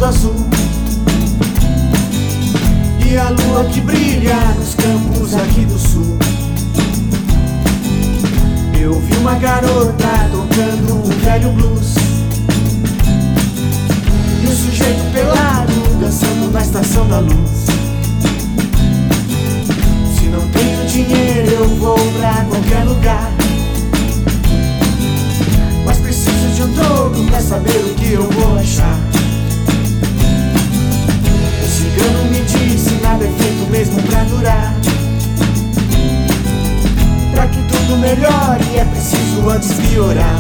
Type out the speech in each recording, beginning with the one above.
azul, e a lua que brilha nos campos aqui do sul. Eu vi uma garota tocando um velho blues, e um sujeito pelado dançando na estação da luz. Se não tenho dinheiro eu vou pra qualquer lugar, mas preciso de um troco pra saber o que eu vou achar. O cigano me disse: nada é feito mesmo pra durar. Pra que tudo melhore é preciso antes piorar.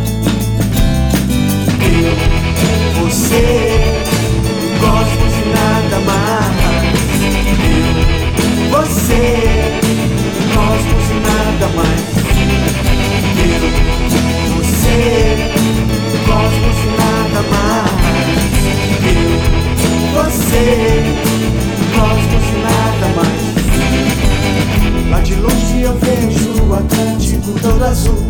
Eu, você, cosmos e nada mais. Eu, você, cosmos e nada mais. Eu, você, cosmos e nada mais. Eu, você, cosmos e nada mais. Lá de longe eu vejo o Atlântico todo azul,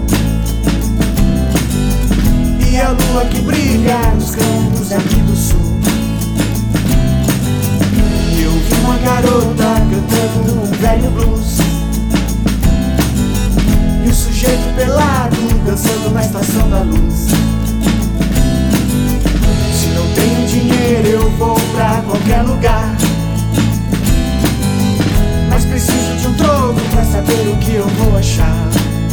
e a lua que brilha nos campos aqui do sul. E eu vi uma garota cantando um velho blues, e o sujeito pelado dançando na estação da luz. Se não tenho dinheiro eu vou pra qualquer lugar, mas preciso de um troco pra saber o que eu vou achar.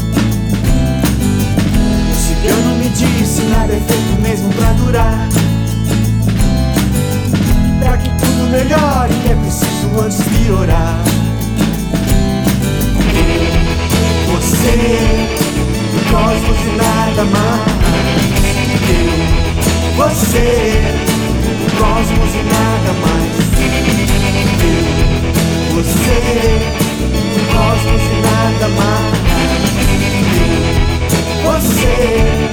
O cigano me disse: nada é feito mesmo pra durar. Pra que tudo melhore é preciso antes piorar. Você, cosmos e nada mais. Você, cosmos e nada mais. Você, cosmos e nada mais. Você,